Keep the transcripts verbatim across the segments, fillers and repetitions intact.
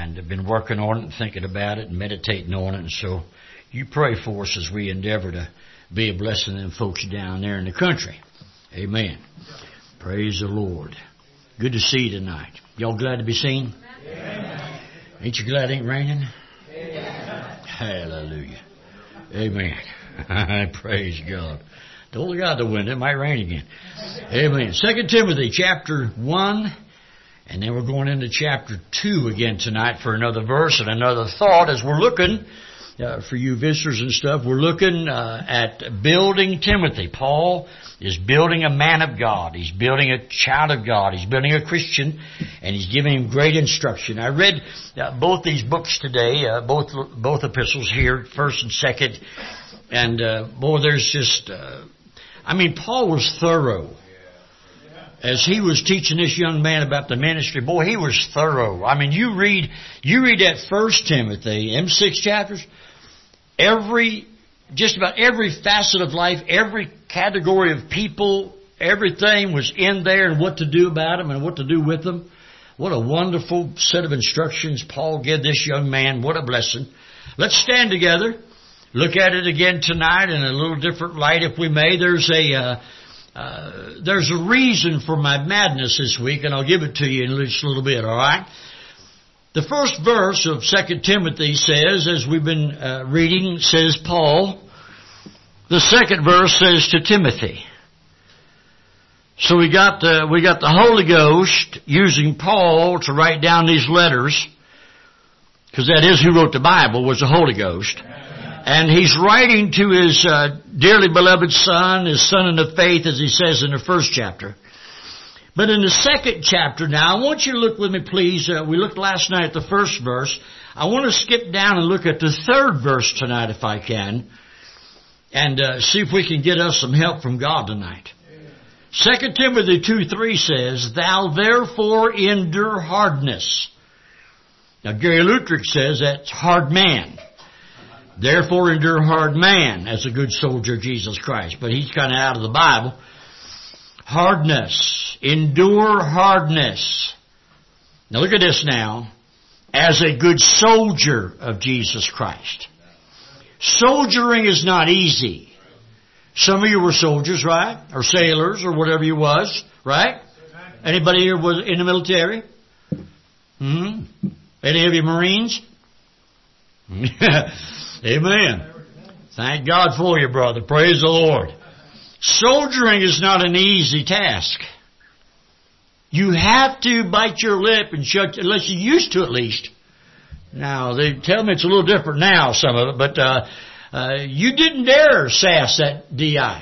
and have been working on it and thinking about it and meditating on it. And so you pray for us as we endeavor to be a blessing to them folks down there in the country. Amen. Praise the Lord. Good to see you tonight. Y'all glad to be seen? Amen. Ain't you glad it ain't raining? Amen. Hallelujah. Amen. Praise God. Don't look out the window. It might rain again. Amen. Second Timothy chapter one. And then we're going into chapter two again tonight for another verse and another thought as we're looking, uh, for you visitors and stuff, we're looking uh, at building Timothy. Paul is building a man of God. He's building a child of God. He's building a Christian, and he's giving him great instruction. I read uh, both these books today, uh, both both epistles here, first and second, and uh, boy, there's just, uh, I mean, Paul was thorough. As he was teaching this young man about the ministry, boy, he was thorough. I mean, you read, you read that First Timothy, them six chapters, every, just about every facet of life, every category of people, everything was in there and what to do about them and what to do with them. What a wonderful set of instructions Paul gave this young man. What a blessing. Let's stand together, look at it again tonight in a little different light if we may. There's a, uh, Uh, there's a reason for my madness this week, and I'll give it to you in just a little bit, all right? The first verse of Second Timothy says, as we've been uh, reading, says Paul. The second verse says to Timothy. So we got the, we got the Holy Ghost using Paul to write down these letters, because that is who wrote the Bible, was the Holy Ghost. And he's writing to his uh, dearly beloved son, his son in the faith, as he says in the first chapter. But in the second chapter now, I want you to look with me, please. Uh, we looked last night at the first verse. I want to skip down and look at the third verse tonight, if I can, and uh, see if we can get us some help from God tonight. Second Timothy two three says, "Thou therefore endure hardness." Now, Gary Lutrick says that's hard man. Therefore endure hard man as a good soldier of Jesus Christ. But he's kind of out of the Bible. Hardness. Endure hardness. Now look at this now. As a good soldier of Jesus Christ. Soldiering is not easy. Some of you were soldiers, right? Or sailors or whatever you was, right? Anybody here was in the military? Hmm? Any of you Marines? Amen. Thank God for you, brother. Praise the Lord. Soldiering is not an easy task. You have to bite your lip and shut, unless you're used to it at least. Now, they tell me it's a little different now, some of it, but uh, uh, you didn't dare sass that D I.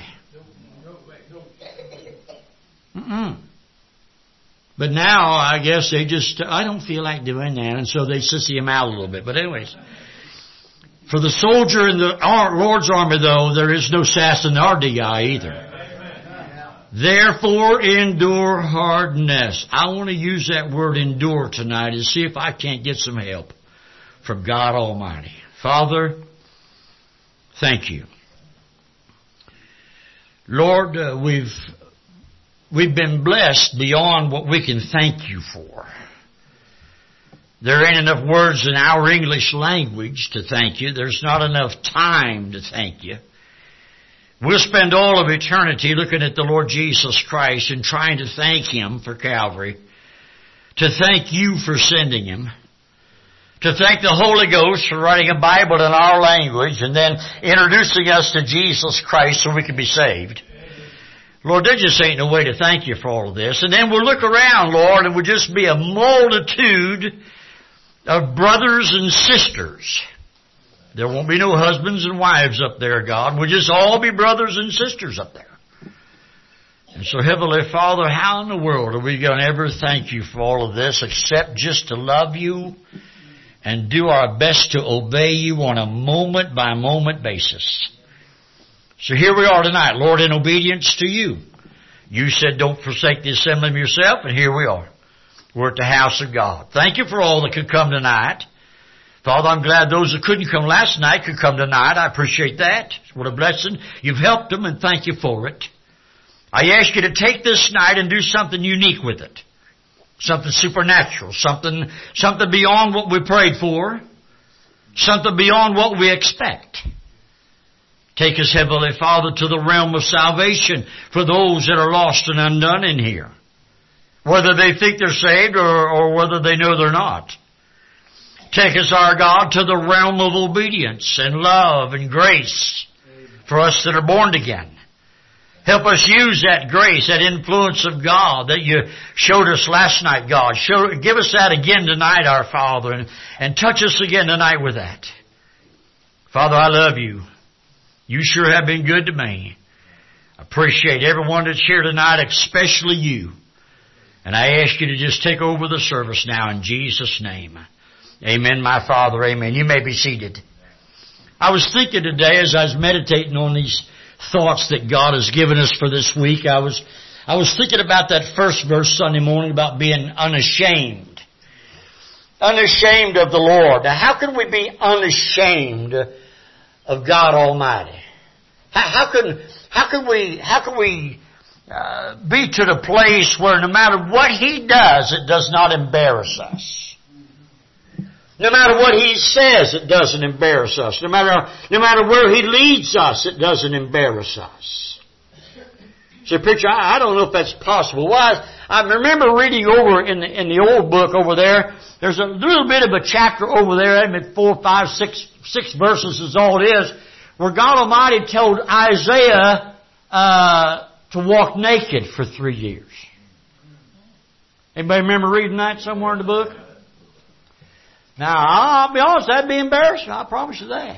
Mm-mm. But now, I guess they just, I don't feel like doing that, and so they sissy him out a little bit. But anyways, for the soldier in the Lord's army, though, there is no sass in our D I either. Therefore, endure hardness. I want to use that word endure tonight and see if I can't get some help from God Almighty. Father, thank you. Lord, uh, we've we've been blessed beyond what we can thank you for. There ain't enough words in our English language to thank you. There's not enough time to thank you. We'll spend all of eternity looking at the Lord Jesus Christ and trying to thank Him for Calvary, to thank you for sending Him, to thank the Holy Ghost for writing a Bible in our language and then introducing us to Jesus Christ so we can be saved. Lord, there just ain't no way to thank you for all of this. And then we'll look around, Lord, and we'll just be a multitude of brothers and sisters. There won't be no husbands and wives up there, God. We'll just all be brothers and sisters up there. And so, Heavenly Father, how in the world are we going to ever thank you for all of this except just to love you and do our best to obey you on a moment-by-moment basis? So here we are tonight, Lord, in obedience to you. You said don't forsake the assembly of yourself, and here we are. We're at the house of God. Thank you for all that could come tonight. Father, I'm glad those that couldn't come last night could come tonight. I appreciate that. What a blessing. You've helped them, and thank you for it. I ask you to take this night and do something unique with it. Something supernatural. Something, something beyond what we prayed for. Something beyond what we expect. Take us, Heavenly Father, to the realm of salvation for those that are lost and undone in here. Whether they think they're saved or, or whether they know they're not. Take us, our God, to the realm of obedience and love and grace for us that are born again. Help us use that grace, that influence of God that you showed us last night, God. Show, give us that again tonight, our Father, and, and touch us again tonight with that. Father, I love you. You sure have been good to me. I appreciate everyone that's here tonight, especially you. And I ask you to just take over the service now in Jesus' name. Amen, my Father. Amen. You may be seated. I was thinking today as I was meditating on these thoughts that God has given us for this week, I was I was thinking about that first verse Sunday morning about being unashamed. Unashamed of the Lord. Now, how can we be unashamed of God Almighty? How, how can how can we how can we uh, be to the place where no matter what He does, it does not embarrass us? No matter what He says, it doesn't embarrass us. No matter, no matter where He leads us, it doesn't embarrass us. So, picture, I, I don't know if that's possible. Why? I remember reading over in the, in the old book over there, there's a little bit of a chapter over there, I mean, four, five, six, six verses is all it is, where God Almighty told Isaiah uh, to walk naked for three years. Anybody remember reading that somewhere in the book? Now, I'll be honest, that'd be embarrassing. I promise you that.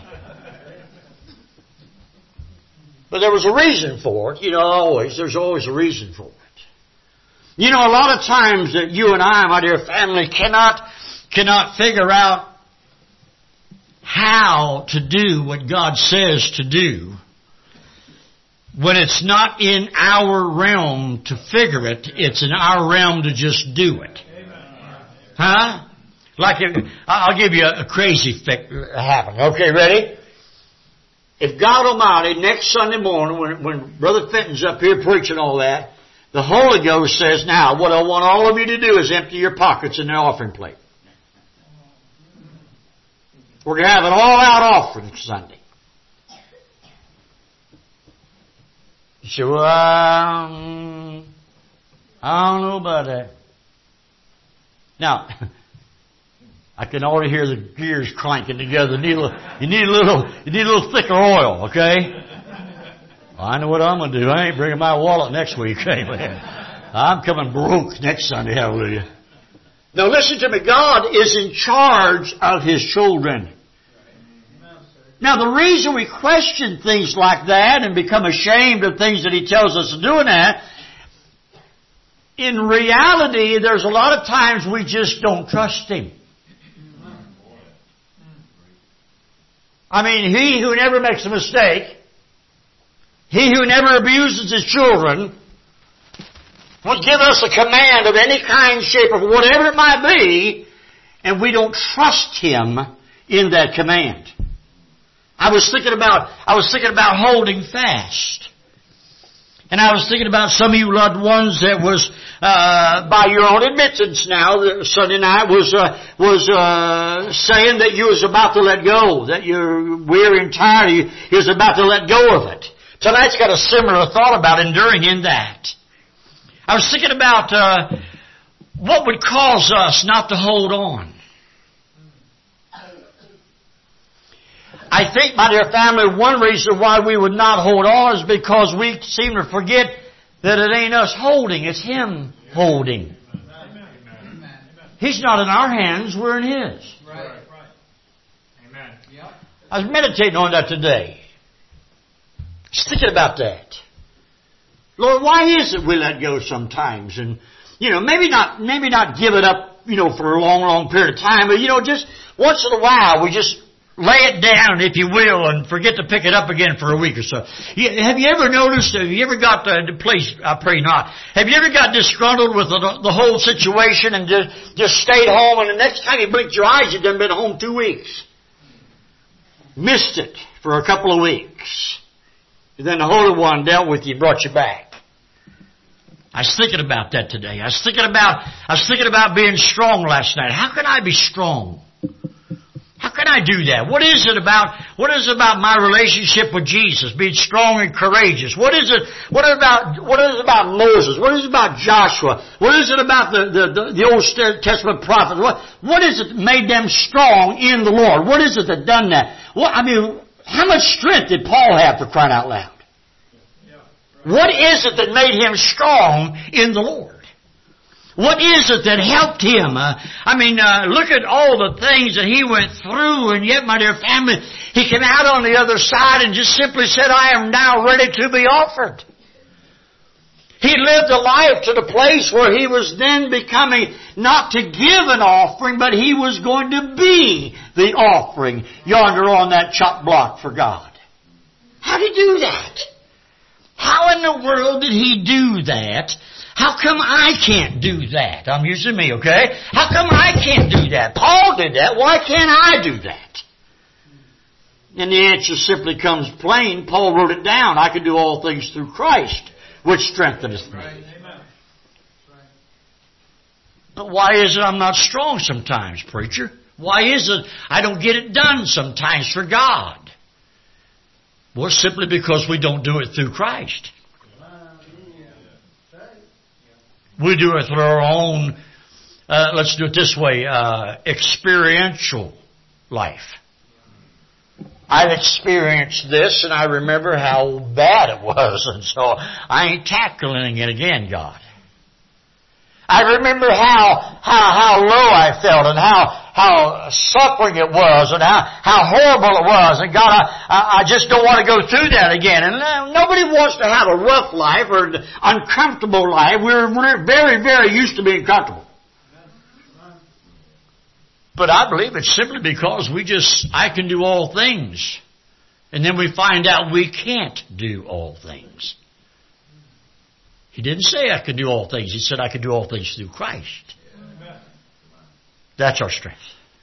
But there was a reason for it. You know, always. There's always a reason for it. You know, a lot of times that you and I, my dear family, cannot, cannot figure out how to do what God says to do when it's not in our realm to figure it. It's in our realm to just do it. Huh? Like, if, I'll give you a, a crazy thing happen. Okay, ready? If God Almighty, next Sunday morning, when, when Brother Fenton's up here preaching all that, the Holy Ghost says, now, what I want all of you to do is empty your pockets in the offering plate. We're going to have an all-out offering Sunday. You say, well, um, I don't know about that. Now, I can already hear the gears clanking together. You need a little, you need a little, you need a little thicker oil, okay? Well, I know what I'm going to do. I ain't bringing my wallet next week. Amen. I'm coming broke next Sunday. Hallelujah. Now listen to me. God is in charge of His children. Now the reason we question things like that and become ashamed of things that He tells us to do in that, in reality, there's a lot of times we just don't trust Him. I mean, He who never makes a mistake, He who never abuses His children, would give us a command of any kind, shape, or whatever it might be, and we don't trust Him in that command. I was thinking about, I was thinking about holding fast. And I was thinking about some of you loved ones that was, uh, by your own admittance now, Sunday night was, uh, was, uh, saying that you was about to let go, that you're weary and tired, you, you was about to let go of it. Tonight's got a similar thought about enduring in that. I was thinking about, uh, what would cause us not to hold on. I think, my dear family, one reason why we would not hold on is because we seem to forget that it ain't us holding, it's Him holding. He's not in our hands, we're in His. Right. Amen. I was meditating on that today. Just thinking about that. Lord, why is it we let go sometimes? And, you know, maybe not, maybe not give it up, you know, for a long, long period of time, but, you know, just once in a while we just lay it down, if you will, and forget to pick it up again for a week or so. Have you ever noticed, have you ever got, uh, please, I pray not, have you ever got disgruntled with the, the whole situation and just, just stayed home, and the next time you blinked your eyes, you'd done been home two weeks? Missed it for a couple of weeks. And then the Holy One dealt with you and brought you back. I was thinking about that today. I was thinking about, I was thinking about being strong last night. How can I be strong? How can I do that? What is it about, what is it about my relationship with Jesus, being strong and courageous? What is it, what is it about, what is it about Moses? What is it about Joshua? What is it about the, the, the, the Old Testament prophets? What, what is it that made them strong in the Lord? What is it that done that? What, I mean, how much strength did Paul have, for crying out loud? What is it that made him strong in the Lord? What is it that helped him? Uh, I mean, uh, look at all the things that he went through, and yet, my dear family, he came out on the other side and just simply said, I am now ready to be offered. He lived a life to the place where he was then becoming not to give an offering, but he was going to be the offering yonder on that chop block for God. How did he do that? How in the world did he do that? How come I can't do that? I'm using me, okay? How come I can't do that? Paul did that. Why can't I do that? And the answer simply comes plain. Paul wrote it down. I can do all things through Christ, which strengtheneth me. But why is it I'm not strong sometimes, preacher? Why is it I don't get it done sometimes for God? Well, simply because we don't do it through Christ. We do it through our own, uh, let's do it this way, uh, experiential life. I've experienced this, and I remember how bad it was, and so I ain't tackling it again, God. I remember how, how, how low I felt, and how, how suffering it was, and how, how horrible it was, and God, I, I just don't want to go through that again. And uh, nobody wants to have a rough life or an uncomfortable life. We're, we're very, very used to being comfortable. But I believe it's simply because we just, I can do all things. And then we find out we can't do all things. He didn't say I could do all things. He said I could do all things through Christ. That's our strength.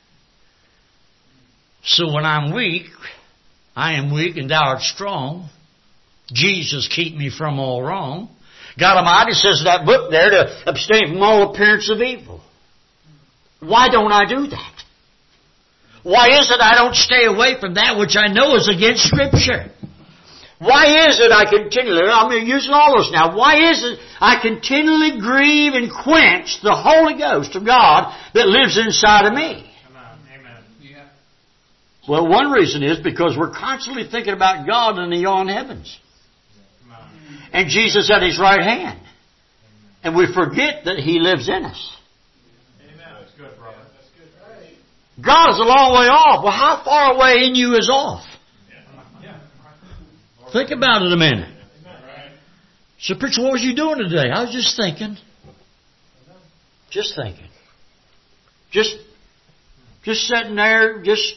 So when I'm weak, I am weak and thou art strong. Jesus, keep me from all wrong. God Almighty says in that book there to abstain from all appearance of evil. Why don't I do that? Why is it I don't stay away from that which I know is against Scripture? Why is it I continually, I'm using all those now, why is it I continually grieve and quench the Holy Ghost of God that lives inside of me? Amen. Yeah. Well, one reason is because we're constantly thinking about God in the yon heavens. And Jesus at His right hand. And we forget that He lives in us. Good, brother. That's good. God is a long way off. Well, how far away in you is off? Yeah. Think about it a minute. So, preacher, what was you doing today? I was just thinking. Just thinking. Just, just sitting there, just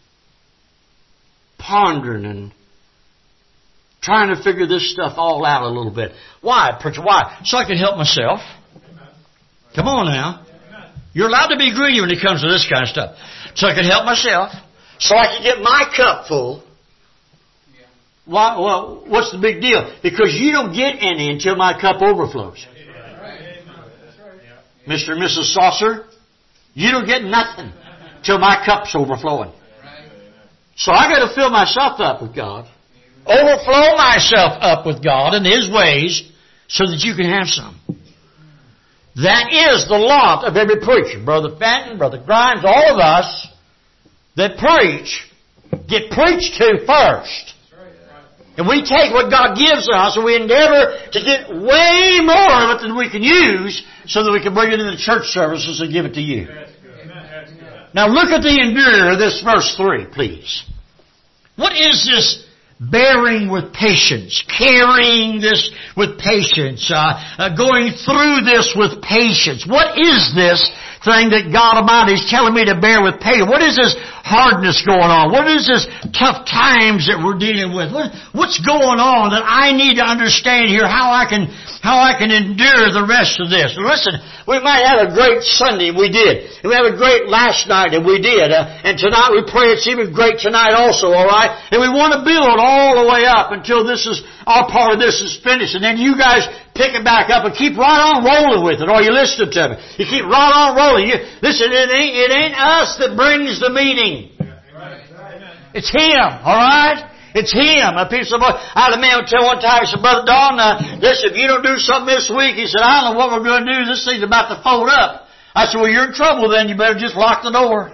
pondering and trying to figure this stuff all out a little bit. Why, preacher? Why? So I can help myself. Come on now. You're allowed to be greedy when it comes to this kind of stuff. So I can help myself. So I can get my cup full. Why, well, what's the big deal? Because you don't get any until my cup overflows. Mister and Missus Saucer, you don't get nothing till my cup's overflowing. So I got to fill myself up with God. Overflow myself up with God and His ways so that you can have some. That is the lot of every preacher. Brother Fenton, Brother Grimes, all of us that preach get preached to first. And we take what God gives us and we endeavor to get way more of it than we can use so that we can bring it into the church services and give it to you. Now look at the endure of this verse three, please. What is this bearing with patience, carrying this with patience, uh, uh, going through this with patience? What is this thing that God Almighty is telling me to bear with patience? What is this hardness going on? What is this tough times that we're dealing with? What, what's going on that I need to understand here? How I can, how I can endure the rest of this? And listen, we might have a great Sunday, we did. And we have a great last night, and we did. Uh, and tonight we pray it's even great tonight also, alright? And we want to build all the way up until this is, our part of this is finished. And then you guys pick it back up and keep right on rolling with it. Or you listen to me. You keep right on rolling. You, listen, it ain't, it ain't us that brings the meaning. It's Him, all right? It's Him. A piece of boy. I had a man tell one time, he said, Brother Don, uh, listen, if you don't do something this week, he said, I don't know what we're going to do. This thing's about to fold up. I said, well, you're in trouble then. You better just lock the door.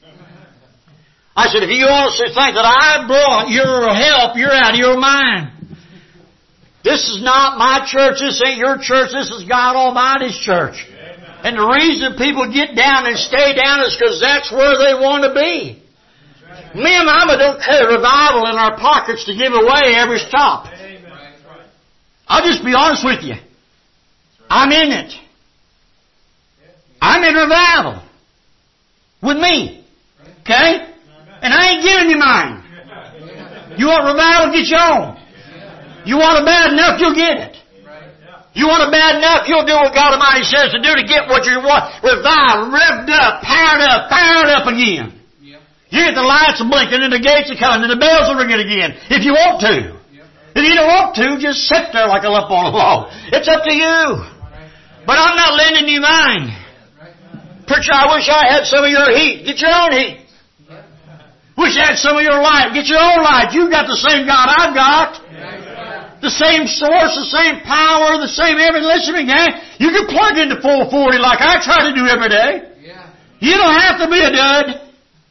I said, if you honestly think that I brought your help, you're out of your mind. This is not my church. This ain't your church. This is God Almighty's church. And the reason people get down and stay down is because that's where they want to be. Me and Mama don't carry revival in our pockets to give away every stop. I'll just be honest with you. I'm in it. I'm in revival. With me. Okay? And I ain't giving you mine. You want revival? Get your own. You want it bad enough, you'll get it. You want it bad enough, you'll do what God Almighty says to do to get what you want. Revived, revved up, powered up, fired up again. You get the lights blinking and the gates are coming and the bells are ringing again. If you want to. If you don't want to, just sit there like a lump on a log. It's up to you. But I'm not lending you mine. Preacher, I wish I had some of your heat. Get your own heat. Wish I had some of your light. Get your own light. You've got the same God I've got. The same source, the same power, the same everything. Listen to me, gang. You can plug into four forty like I try to do every day. You don't have to be a dud.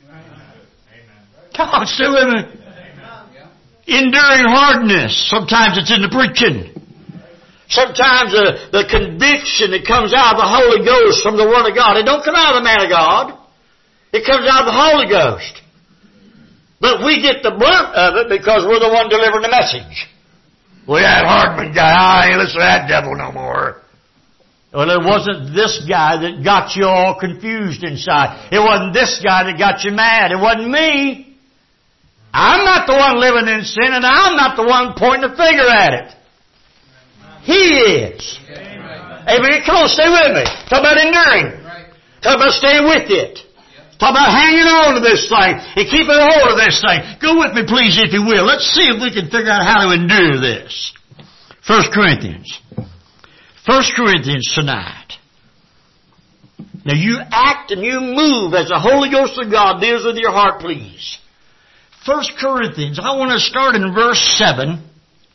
Come on, stay with me. Enduring hardness. Sometimes it's in the preaching. Sometimes the, the conviction that comes out of the Holy Ghost from the Word of God. It don't come out of the man of God. It comes out of the Holy Ghost. But we get the brunt of it because we're the one delivering the message. Well, that Hardman guy, I ain't listen to that devil no more. Well, it wasn't this guy that got you all confused inside. It wasn't this guy that got you mad. It wasn't me. I'm not the one living in sin, and I'm not the one pointing the finger at it. He is. Amen. Amen. Come on, stay with me. Talk about enduring. Talk about staying with it. Talk about hanging on to this thing and keeping hold of this thing. Go with me, please, if you will. Let's see if we can figure out how to endure this. First Corinthians. First Corinthians tonight. Now you act and you move as the Holy Ghost of God deals with your heart, please. First Corinthians, I want to start in verse seven.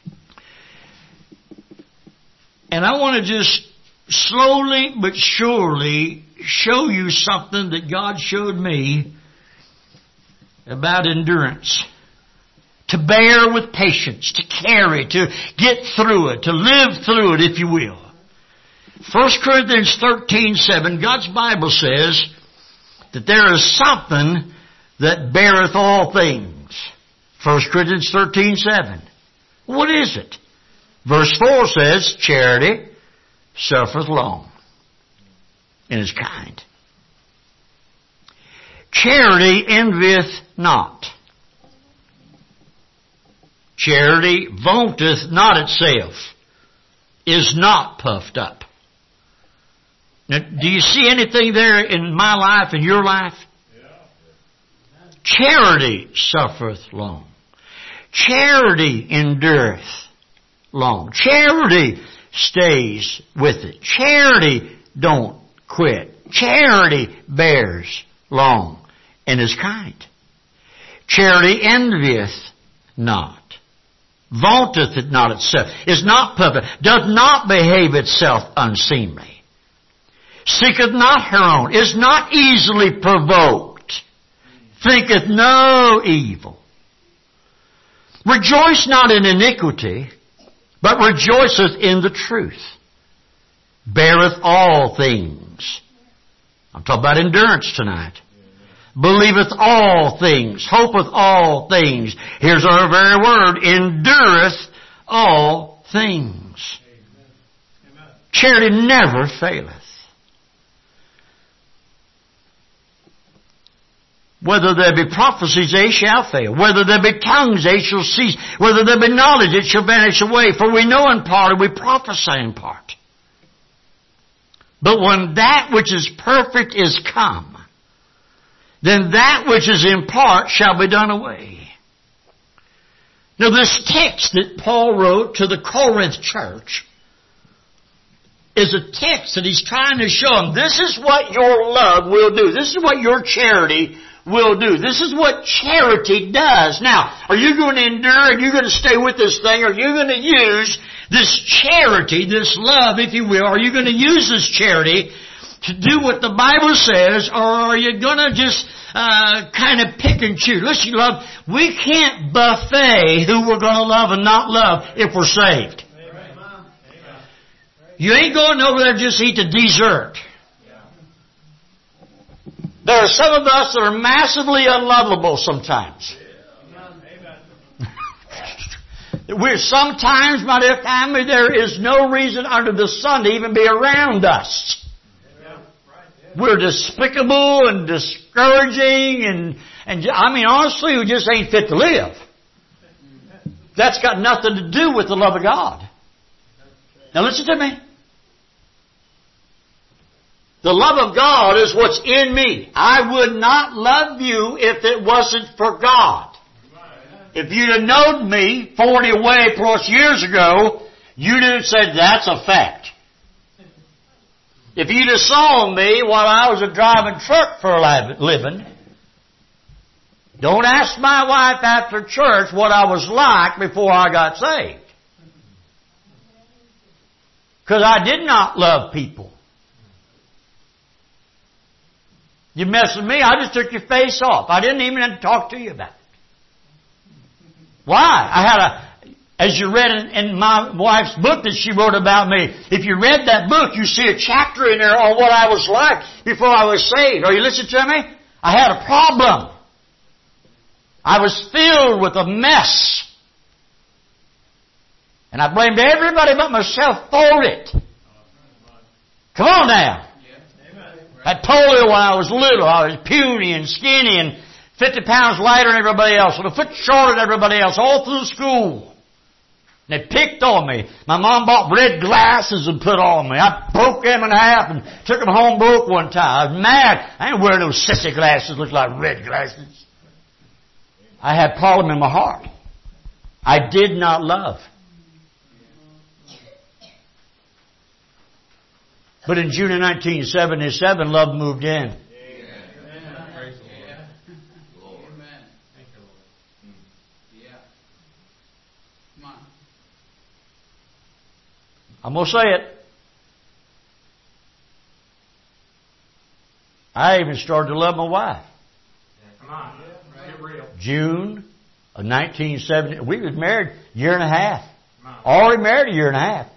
And I want to just slowly but surely show you something that God showed me about endurance. To bear with patience, to carry, to get through it, to live through it, if you will. First Corinthians thirteen seven, God's Bible says that there is something that beareth all things. First Corinthians thirteen seven. What is it? Verse four says, charity suffereth long and is kind. Charity envieth not. Charity vaunteth not itself, is not puffed up. Now, do you see anything there in my life, in your life? Charity suffereth long. Charity endureth long. Charity stays with it. Charity don't quit. Charity bears long and is kind. Charity envieth not. Vaunteth it not itself. Is not puffed up. Doth not behave itself unseemly. Seeketh not her own. Is not easily provoked. Thinketh no evil. Rejoice not in iniquity, but rejoiceth in the truth. Beareth all things. I'm talking about endurance tonight. Believeth all things. Hopeth all things. Here's our very word. Endureth all things. Charity never faileth. Whether there be prophecies, they shall fail. Whether there be tongues, they shall cease. Whether there be knowledge, it shall vanish away. For we know in part, and we prophesy in part. But when that which is perfect is come, then that which is in part shall be done away. Now this text that Paul wrote to the Corinth church is a text that he's trying to show them. This is what your love will do. This is what your charity will do. This is what charity does. Now, are you going to endure? Are you going to stay with this thing? Are you going to use this charity, this love, if you will? Are you going to use this charity to do what the Bible says, or are you going to just uh, kind of pick and choose? Listen, love, we can't buffet who we're going to love and not love if we're saved. Amen. You ain't going over there to just eat the dessert. There are some of us that are massively unlovable sometimes. We're sometimes, my dear family, there is no reason under the sun to even be around us. We're despicable and discouraging and, and I mean, honestly, we just ain't fit to live. That's got nothing to do with the love of God. Now listen to me. The love of God is what's in me. I would not love you if it wasn't for God. If you'd have known me forty away plus years ago, you'd have said, that's a fact. If you'd have saw me while I was a driving truck for a living, don't ask my wife after church what I was like before I got saved. Because I did not love people. You mess with me, I just took your face off. I didn't even have to talk to you about it. Why? I had a, as you read in, in my wife's book that she wrote about me, if you read that book, you see a chapter in there on what I was like before I was saved. Are you listening to me? I had a problem. I was filled with a mess. And I blamed everybody but myself for it. Come on now. I had polio when I was little. I was puny and skinny and fifty pounds lighter than everybody else, and a foot shorter than everybody else, all through school. And they picked on me. My mom bought red glasses and put on me. I broke them in half and took them home broke one time. I was mad. I ain't wearing those sissy glasses, look like red glasses. I had a problem in my heart. I did not love. But in June of nineteen seventy-seven, love moved in. I'm going to say it. I even started to love my wife. Come on, get real. June of nineteen seventy. We was married a year and a half. Already married a year and a half.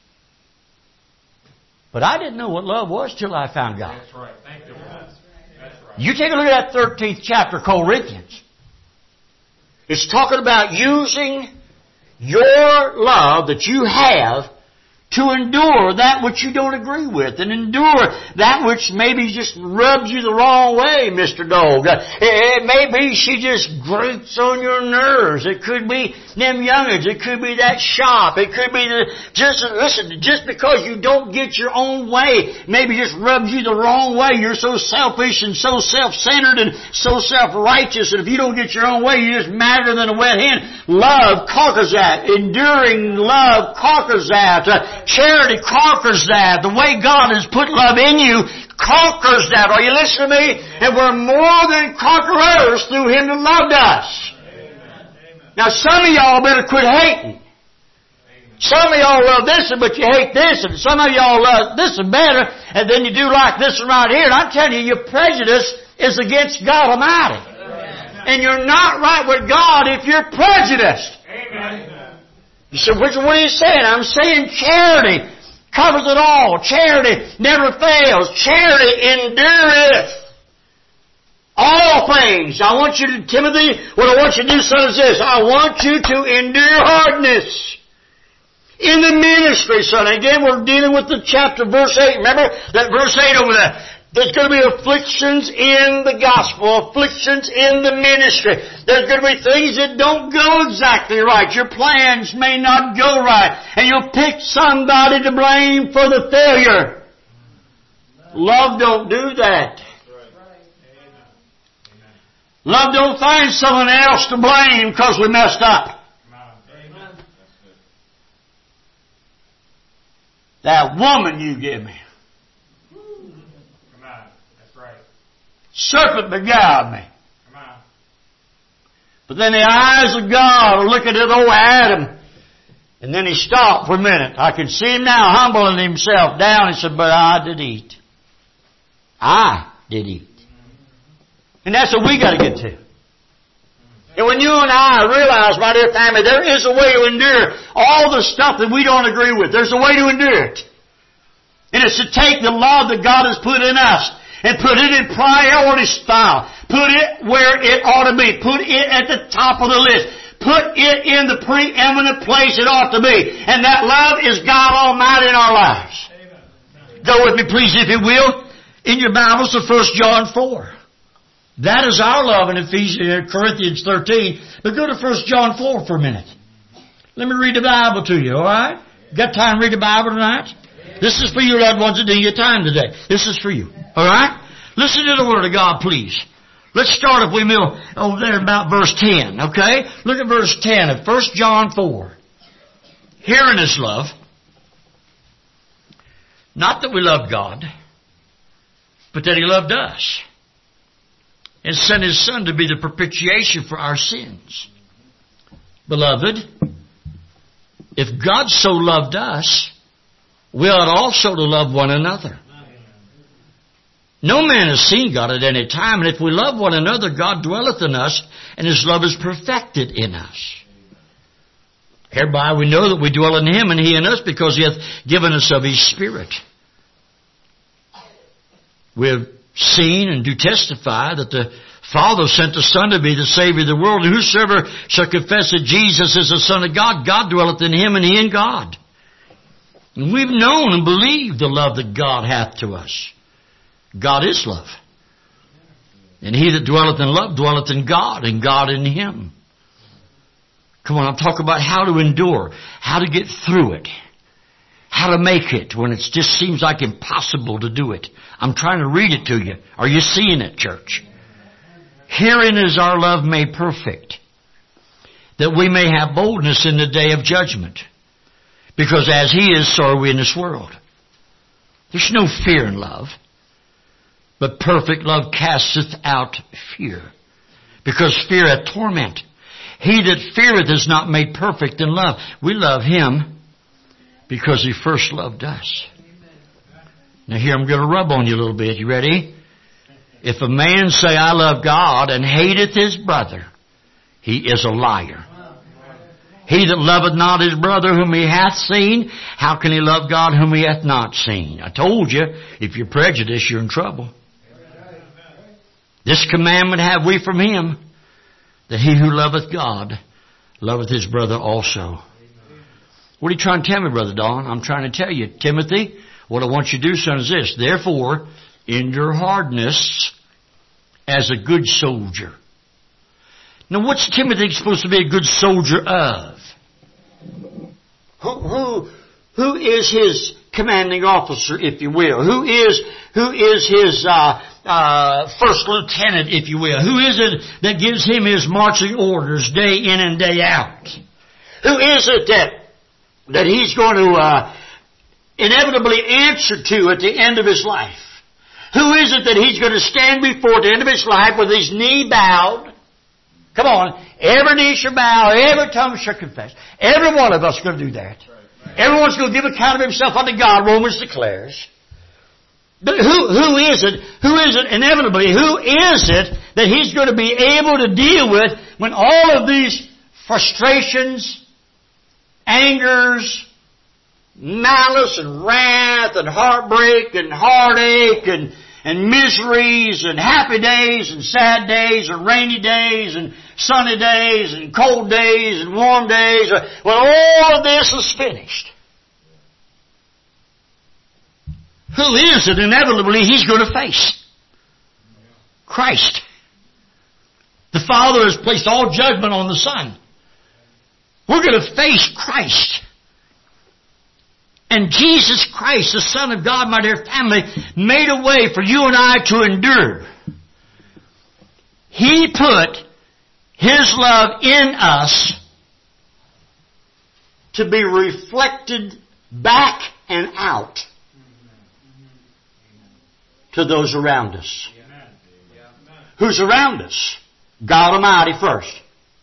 But I didn't know what love was till I found God. That's right. Thank you. That's right. You take a look at that thirteenth chapter of Corinthians. It's talking about using your love that you have to endure that which you don't agree with, and endure that which maybe just rubs you the wrong way, Mister Dog. It may be she just grates on your nerves. It could be them youngins. It could be that shop. It could be the, just, listen, just because you don't get your own way, maybe just rubs you the wrong way. You're so selfish and so self-centered and so self-righteous that if you don't get your own way, you're just madder than a wet hen. Love conquers that. Enduring love conquers that. Uh, Charity conquers that. The way God has put love in you conquers that. Are you listening to me? And we're more than conquerors through Him that loved us. Amen. Now some of y'all better quit hating. Amen. Some of y'all love this but you hate this, and some of y'all love this and better, and then you do like this one right here. And I'm telling you, your prejudice is against God Almighty. Amen. And you're not right with God if you're prejudiced. Amen. You said, what are you saying? I'm saying charity covers it all. Charity never fails. Charity endureth all things. I want you to, Timothy, what I want you to do, son, is this. I want you to endure hardness in the ministry, son. Again, we're dealing with the chapter, verse eight. Remember that verse eight over there. There's going to be afflictions in the gospel, afflictions in the ministry. There's going to be things that don't go exactly right. Your plans may not go right. And you'll pick somebody to blame for the failure. Love don't do that. Love don't find someone else to blame because we messed up. that woman you give me. Come on. That's right. Serpent beguiled me. Come on. But then the eyes of God are looking at old Adam. And then he stopped for a minute. I can see him now humbling himself down. He said, but I did eat. I did eat. And that's what we got to get to. And when you and I realize, my dear family, there is a way to endure all the stuff that we don't agree with. There's a way to endure it. And it's to take the love that God has put in us and put it in priority style. Put it where it ought to be. Put it at the top of the list. Put it in the preeminent place it ought to be. And that love is God Almighty in our lives. Amen. Go with me, please, if you will, in your Bibles to First John four. That is our love in Ephesians, Corinthians thirteen. But go to First John four for a minute. Let me read the Bible to you, all right? Got time to read the Bible tonight? This is for you loved ones that need your time today. This is for you, all right? Listen to the Word of God, please. Let's start, if we will, over there about verse ten, okay? Look at verse ten of First John four. Herein is love. Not that we loved God, but that He loved us and sent His Son to be the propitiation for our sins. Beloved, if God so loved us, we ought also to love one another. No man has seen God at any time, and if we love one another, God dwelleth in us, and His love is perfected in us. Hereby we know that we dwell in Him, and He in us, because He hath given us of His Spirit. We have seen and do testify that the Father sent the Son to be the Savior of the world. And whosoever shall confess that Jesus is the Son of God, God dwelleth in him and he in God. And we've known and believed the love that God hath to us. God is love. And he that dwelleth in love dwelleth in God, and God in him. Come on, I'm talking about how to endure, how to get through it, how to make it when it just seems like impossible to do it. I'm trying to read it to you. Are you seeing it, church? Herein is our love made perfect, that we may have boldness in the day of judgment. Because as He is, so are we in this world. There's no fear in love, but perfect love casteth out fear, because fear hath torment. He that feareth is not made perfect in love. We love Him because He first loved us. Now here I'm going to rub on you a little bit. You ready? If a man say, I love God, and hateth his brother, he is a liar. He that loveth not his brother whom he hath seen, how can he love God whom he hath not seen? I told you, if you're prejudiced, you're in trouble. This commandment have we from Him, that he who loveth God loveth his brother also. What are you trying to tell me, Brother Don? I'm trying to tell you, Timothy, what I want you to do, son, is this. Therefore, endure hardness as a good soldier. Now, what's Timothy supposed to be a good soldier of? Who, who, who is his commanding officer, if you will? Who is, who is his uh, uh, first lieutenant, if you will? Who is it that gives him his marching orders day in and day out? Who is it that that he's going to uh, inevitably answer to at the end of his life? Who is it that he's going to stand before at the end of his life with his knee bowed? Come on. Every knee shall bow, every tongue shall confess. Every one of us is going to do that. Everyone's going to give account of himself unto God, Romans declares. But who, who is it, who is it inevitably, who is it that he's going to be able to deal with when all of these frustrations, angers, malice and wrath and heartbreak and heartache and, and miseries and happy days and sad days and rainy days and sunny days and cold days and warm days, when all of this is finished, who is it inevitably he's going to face? Christ. The Father has placed all judgment on the Son. We're going to face Christ. And Jesus Christ, the Son of God, my dear family, made a way for you and I to endure. He put His love in us to be reflected back and out to those around us. Who's around us? God Almighty first.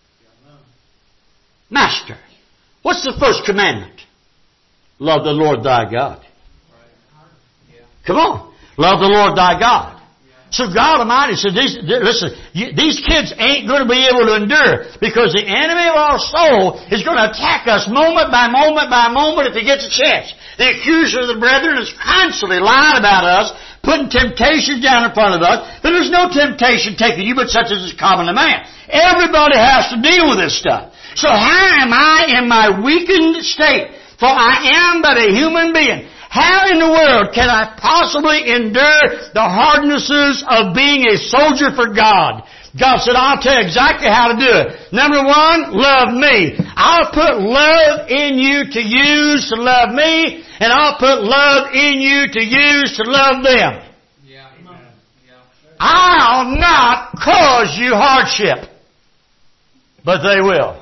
Master. What's the first commandment? Love the Lord thy God. Come on. Love the Lord thy God. So God Almighty said, these, listen, you, these kids ain't going to be able to endure because the enemy of our soul is going to attack us moment by moment by moment if he gets a chance. The accuser of the brethren is constantly lying about us, putting temptations down in front of us, but there's no temptation taking you but such as is common to man. Everybody has to deal with this stuff. So how am I in my weakened state? For I am but a human being. How in the world can I possibly endure the hardnesses of being a soldier for God? God said, I'll tell you exactly how to do it. Number one, love me. I'll put love in you to use to love me, and I'll put love in you to use to love them. Yeah. I'll not cause you hardship, but they will.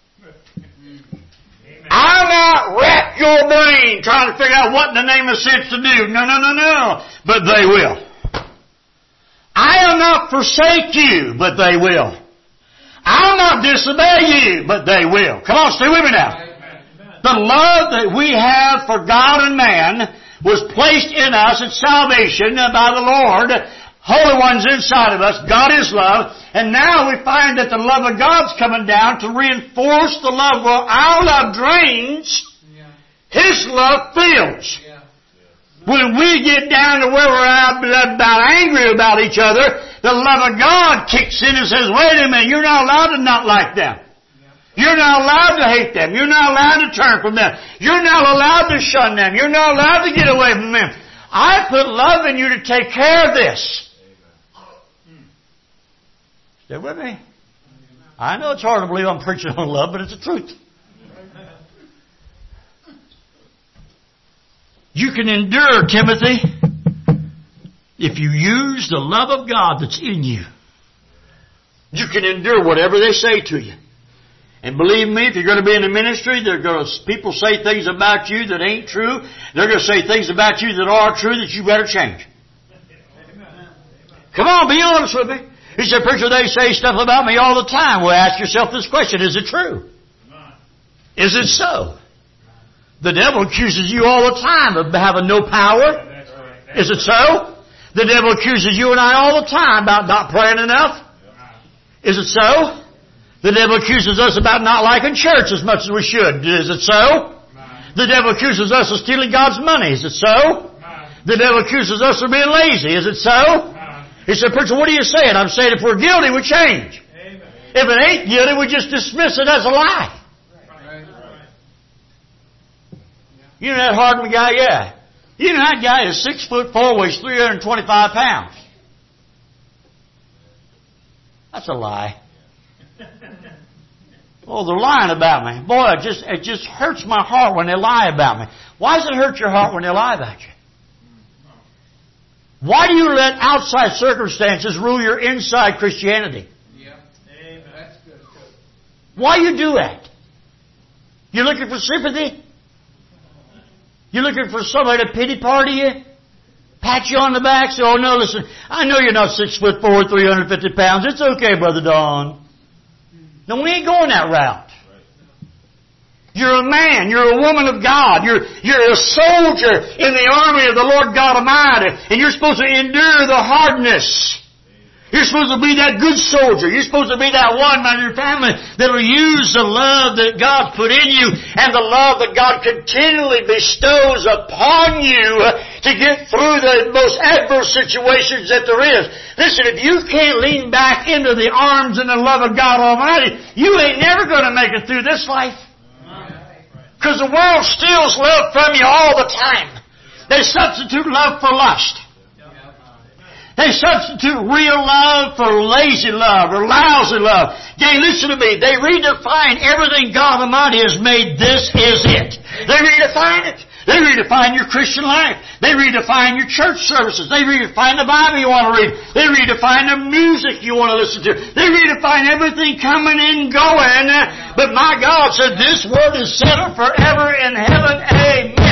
I'll not wrap your brain trying to figure out what in the name of sense to do. No, no, no, no. But they will. I'll not forsake you, but they will. I'll not disobey you, but they will. Come on, stay with me now. The love that we have for God and man was placed in us at salvation by the Lord. Holy One's inside of us. God is love. And now we find that the love of God's coming down to reinforce the love. Well, our love drains. His love fills. When we get down to where we're about angry about each other, the love of God kicks in and says, wait a minute, you're not allowed to not like them. You're not allowed to hate them. You're not allowed to turn from them. You're not allowed to shun them. You're not allowed to get away from them. I put love in you to take care of this. Stay with me. I know it's hard to believe I'm preaching on love, but it's the truth. You can endure, Timothy, if you use the love of God that's in you. You can endure whatever they say to you. And believe me, if you're going to be in the ministry, they're going to, people say things about you that ain't true. They're going to say things about you that are true that you better change. Come on, be honest with me. He said, preacher, they say stuff about me all the time. Well, ask yourself this question. Is it true? Is it so? The devil accuses you all the time of having no power. Is it so? The devil accuses you and I all the time about not praying enough. Is it so? The devil accuses us about not liking church as much as we should. Is it so? The devil accuses us of stealing God's money. Is it so? The devil accuses us of being lazy. Is it so? He said, preacher, what are you saying? I'm saying if we're guilty, we change. Amen. If it ain't guilty, we just dismiss it as a lie. Right. Right. You know that Hardman guy? Yeah. You know that guy is six foot four, weighs three hundred twenty-five pounds. That's a lie. Oh, they're lying about me. Boy, it just, it just hurts my heart when they lie about me. Why does it hurt your heart when they lie about you? Why do you let outside circumstances rule your inside Christianity? Yeah. Amen. That's good. Why you do that? You looking for sympathy? You looking for somebody to pity party you? Pat you on the back? Say, oh no, listen, I know you're not six foot four, three hundred fifty pounds. It's okay, Brother Don. No, we ain't going that route. You're a man. You're a woman of God. You're, you're a soldier in the army of the Lord God Almighty. And you're supposed to endure the hardness. You're supposed to be that good soldier. You're supposed to be that one in your family that will use the love that God put in you and the love that God continually bestows upon you to get through the most adverse situations that there is. Listen, if you can't lean back into the arms and the love of God Almighty, you ain't never going to make it through this life. Because the world steals love from you all the time. They substitute love for lust. They substitute real love for lazy love or lousy love. Gang, listen to me. They redefine everything God Almighty has made. This is it. They redefine it. They redefine your Christian life. They redefine your church services. They redefine the Bible you want to read. They redefine the music you want to listen to. They redefine everything coming and going. But my God said this word is settled forever in heaven. Amen.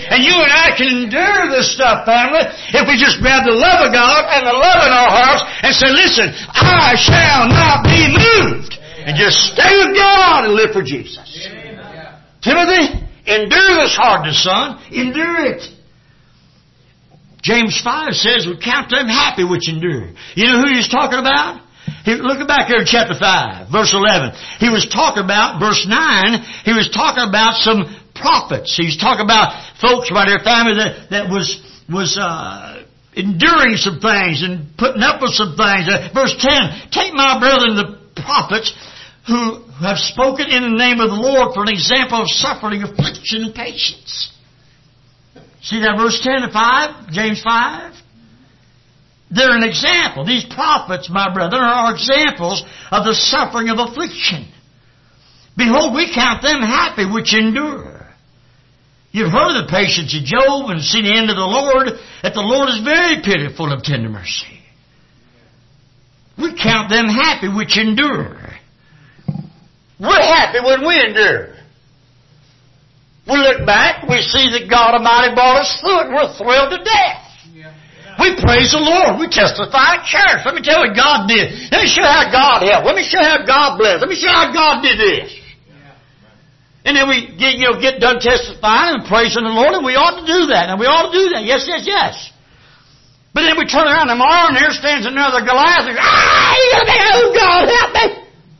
And you and I can endure this stuff, family, if we just grab the love of God and the love in our hearts and say, listen, I shall not be moved. And just stay with God and live for Jesus. Amen. Timothy, endure this hardness, son. Endure it. James five says, we count them happy which endure. You know who he's talking about? He, look back here in chapter five, verse eleven. He was talking about, verse nine, he was talking about some prophets. He was talking about folks by their family that, that was, was, uh, enduring some things and putting up with some things. Uh, verse ten, take my brethren the prophets who have spoken in the name of the Lord for an example of suffering, affliction, and patience. See that verse ten of five, James five? They're an example. These prophets, my brethren, are examples of the suffering of affliction. Behold, we count them happy which endure. You've heard of the patience of Job and seen the end of the Lord, that the Lord is very pitiful of tender mercy. We count them happy which endure. We're happy when we endure. We look back, we see that God Almighty brought us through it, and we're thrilled to death. Yeah. We praise the Lord. We testify at church. Let me tell you what God did. Let me show you how God helped. Let me show you how God blessed. Let me show you how God did this. Yeah. And then we get, you know, get done testifying and praising the Lord, and we ought to do that. And we ought to do that. Yes, yes, yes. But then we turn around tomorrow, and there stands another Goliath, and ah, you gotta be, oh, God, help me.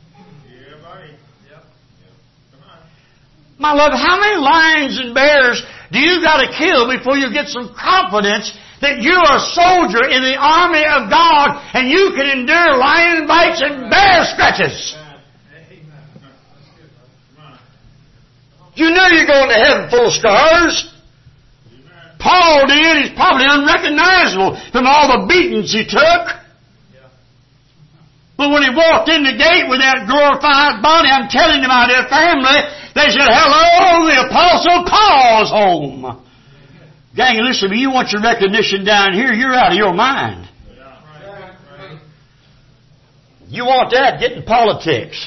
My love, how many lions and bears do you got to kill before you get some confidence that you're a soldier in the army of God and you can endure lion bites and bear scratches? You know you're going to heaven full of scars. Paul did. He's probably unrecognizable from all the beatings he took. But when he walked in the gate with that glorified body, I'm telling you, my dear family, they said, hello, the Apostle Paul's home. Gang, listen to me, you want your recognition down here, you're out of your mind. You want that, get in politics.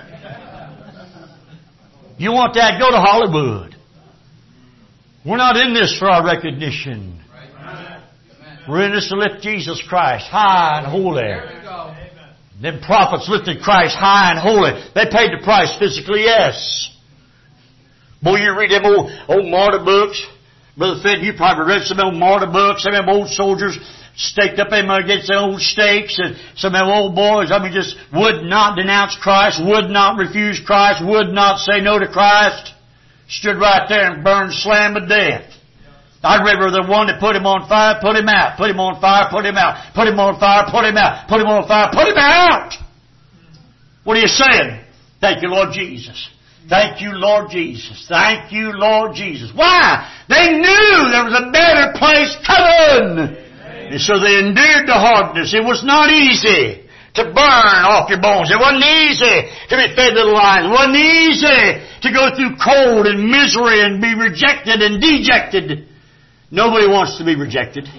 You want that, go to Hollywood. We're not in this for our recognition. We're in this to lift Jesus Christ high and holy. Them prophets lifted Christ high and holy. They paid the price physically, yes. Boy, you read them old, old martyr books. Brother Fenton, you probably read some old martyr books. Some of them old soldiers staked up them against their old stakes. And some of them old boys, I mean, just would not denounce Christ, would not refuse Christ, would not say no to Christ. Stood right there and burned, slammed to death. I'd rather the one that put him on fire, put him out. Put him on fire, put him out. Put him on fire, put him out. Put him on fire, put him out. What are you saying? Thank you, Lord Jesus. Thank you, Lord Jesus. Thank you, Lord Jesus. Why? They knew there was a better place coming. And so they endured the hardness. It was not easy to burn off your bones. It wasn't easy to be fed to the lions. It wasn't easy to go through cold and misery and be rejected and dejected. Nobody wants to be rejected.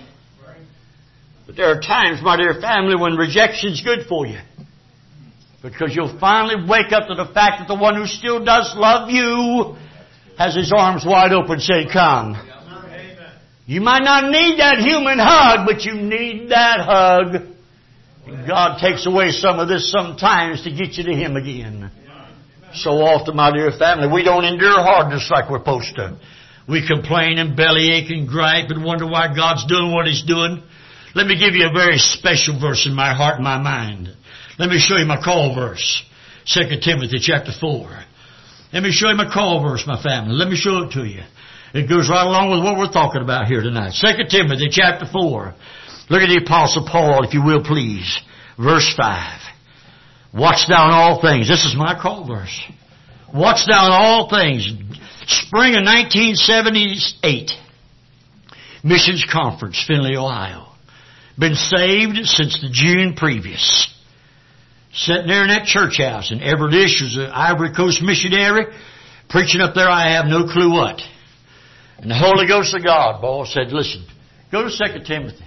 But there are times, my dear family, when rejection's good for you. Because you'll finally wake up to the fact that the one who still does love you has his arms wide open saying, come. You might not need that human hug, but you need that hug. And God takes away some of this sometimes to get you to Him again. So often, my dear family, we don't endure hardness like we're supposed to. We complain and bellyache and gripe and wonder why God's doing what He's doing. Let me give you a very special verse in my heart and my mind. Let me show you my call verse. Second Timothy chapter four. Let me show you my call verse, my family. Let me show it to you. It goes right along with what we're talking about here tonight. Second Timothy chapter four. Look at the Apostle Paul, if you will, please. Verse five. Watch thou in all things. This is my call verse. Watch thou in all things. Spring of nineteen seventy-eight. Missions Conference, Findlay, Ohio. Been saved since the June previous. Sitting there in that church house, and Everett Ish was an Ivory Coast missionary, preaching up there I have no clue what. And the Holy Ghost of God, boy, said, listen, go to Second Timothy.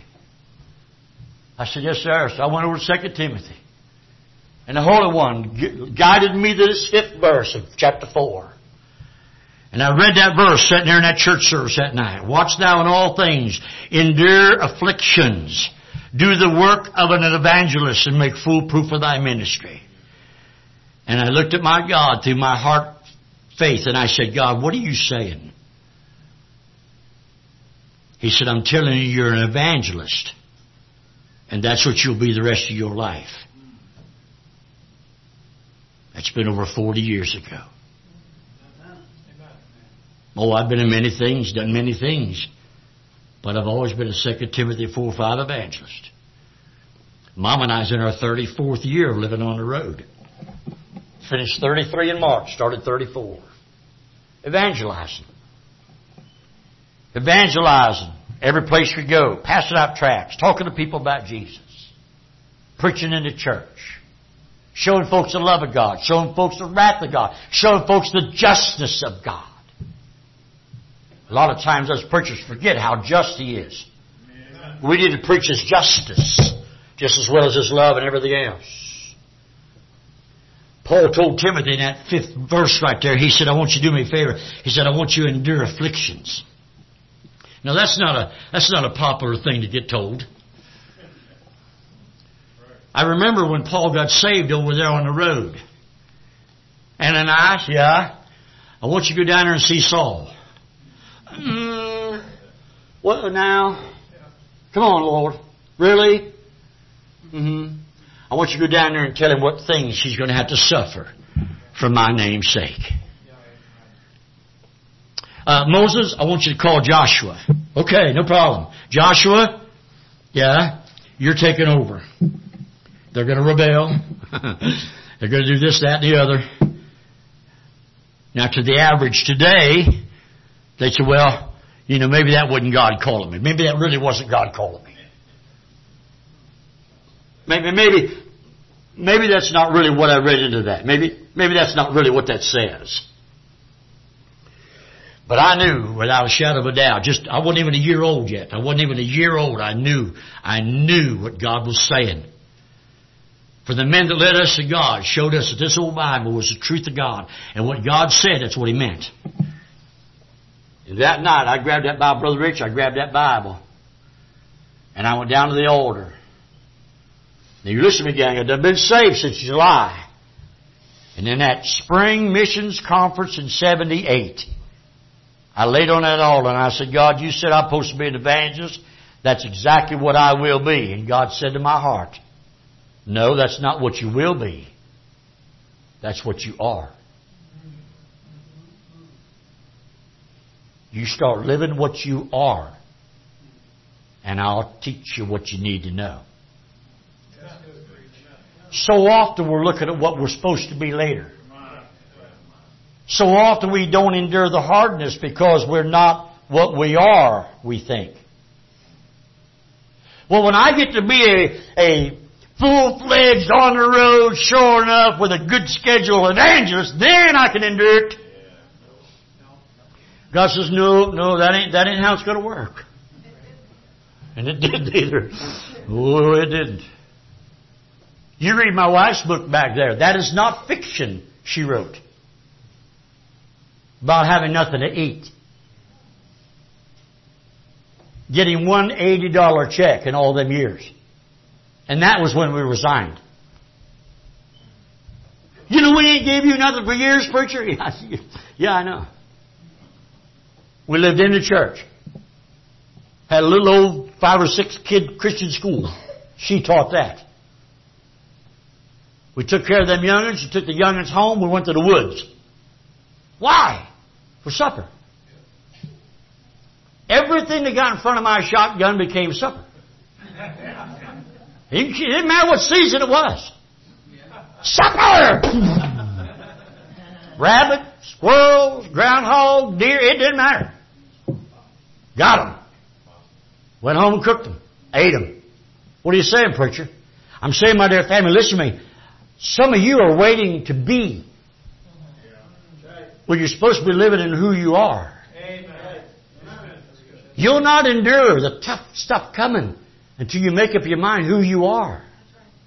I said, yes, sir. So I went over to Second Timothy. And the Holy One guided me to this fifth verse of chapter four. And I read that verse sitting there in that church service that night. Watch thou in all things, endure afflictions, do the work of an evangelist, and make full proof of thy ministry. And I looked at my God through my heart faith, and I said, God, what are you saying? He said, I'm telling you, you're an evangelist. And that's what you'll be the rest of your life. That's been over forty years ago. Oh, I've been in many things, done many things. But I've always been a Second Timothy four five evangelist. Mom and I's in our thirty-fourth year of living on the road. Finished thirty-three in March, started thirty-four. Evangelizing. Evangelizing. Every place we go. Passing out tracts. Talking to people about Jesus. Preaching in the church. Showing folks the love of God. Showing folks the wrath of God. Showing folks the justness of God. A lot of times us preachers forget how just He is. We need to preach His justice just as well as His love and everything else. Paul told Timothy in that fifth verse right there, he said, I want you to do me a favor. He said, I want you to endure afflictions. Now that's not a, that's not a popular thing to get told. I remember when Paul got saved over there on the road. Ananias, yeah, I want you to go down there and see Saul. Mm, what now? Come on, Lord. Really? Mm-hmm. I want you to go down there and tell him what things he's going to have to suffer for my name's sake. Uh, Moses, I want you to call Joshua. Okay, no problem. Joshua, yeah, you're taking over. They're going to rebel. They're going to do this, that, and the other. Now, to the average today, they say, well, you know, maybe that wasn't God calling me. Maybe that really wasn't God calling me. Maybe, maybe, maybe that's not really what I read into that. Maybe, maybe that's not really what that says. But I knew, without a shadow of a doubt, just, I wasn't even a year old yet. I wasn't even a year old. I knew, I knew what God was saying. For the men that led us to God showed us that this old Bible was the truth of God. And what God said, that's what He meant. And that night, I grabbed that Bible, Brother Rich, I grabbed that Bible. And I went down to the altar. Now you listen to me, gang, I've been saved since July. And in that spring missions conference in seventy-eight, I laid on that altar and I said, God, you said I'm supposed to be an evangelist. That's exactly what I will be. And God said to my heart, no, that's not what you will be. That's what you are. You start living what you are, and I'll teach you what you need to know. So often we're looking at what we're supposed to be later. So often we don't endure the hardness because we're not what we are, we think. Well, when I get to be a, a full-fledged, on the road, sure enough, with a good schedule evangelist, then I can endure it. God says, no, no, that ain't, that ain't how it's going to work. And it didn't either. Oh, it didn't. You read my wife's book back there. That is not fiction she wrote. About having nothing to eat. Getting one eighty dollar check in all them years. And that was when we resigned. You know we ain't gave you nothing for years, preacher? Yeah, I know. We lived in the church. Had a little old five or six kid Christian school. She taught that. We took care of them young'uns. We took the young'uns home. We went to the woods. Why? For supper. Everything that got in front of my shotgun became supper. It didn't matter what season it was. Supper! Rabbit, squirrels, groundhog, deer, it didn't matter. Got them. Went home and cooked them. Ate them. What are you saying, preacher? I'm saying, my dear family, listen to me. Some of you are waiting to be when you're supposed to be living in who you are. You'll not endure the tough stuff coming until you make up your mind who you are.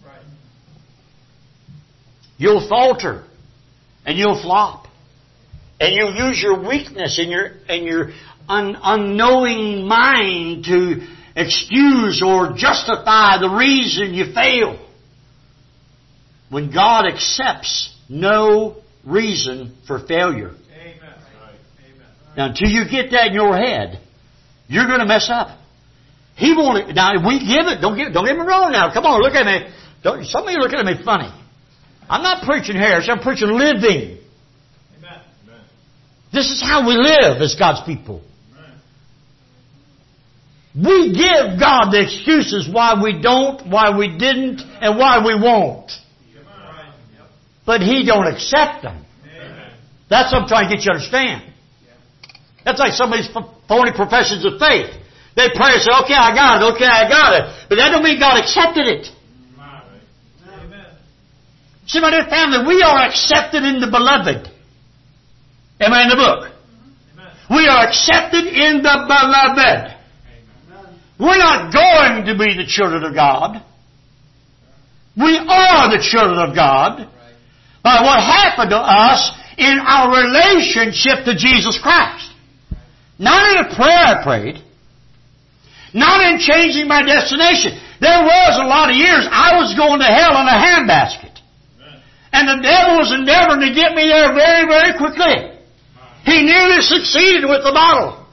You'll falter and you'll flop. And you use your weakness and your, and your un, unknowing mind to excuse or justify the reason you fail. When God accepts no reason for failure. Amen. Now, until you get that in your head, you're going to mess up. He won't. Now, we give it. Don't get. Don't get me wrong. Now, come on, look at me. Don't, some of you are looking at me funny. I'm not preaching heresy. I'm preaching living. Amen. This is how we live as God's people. We give God the excuses why we don't, why we didn't, and why we won't. But He don't accept them. That's what I'm trying to get you to understand. That's like somebody's phony professions of faith. They pray and say, okay, I got it, okay, I got it. But that don't mean God accepted it. See, my dear family, we are accepted in the beloved. Am I in the book? We are accepted in the beloved. We're not going to be the children of God. We are the children of God by what happened to us in our relationship to Jesus Christ. Not in a prayer I prayed. Not in changing my destination. There was a lot of years I was going to hell in a handbasket. And the devil was endeavoring to get me there very, very quickly. He nearly succeeded with the bottle.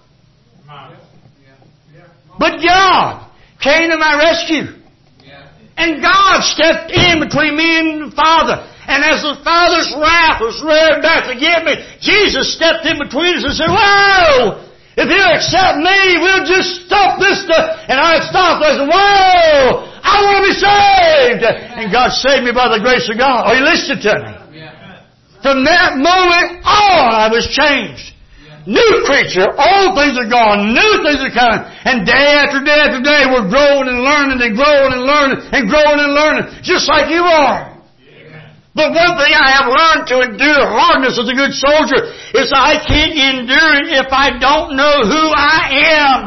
But God came to my rescue. And God stepped in between me and the Father. And as the Father's wrath was reared back to get me, Jesus stepped in between us and said, whoa! If you accept me, we'll just stop this stuff. And I stopped. I said, whoa! I want to be saved! And God saved me by the grace of God. Are you listening to me? From that moment on, I was changed. New creature. Old things are gone. New things are coming. And day after day after day, we're growing and learning and growing and learning and growing and learning. Just like you are. But one thing I have learned to endure hardness as a good soldier is I can't endure it if I don't know who I am.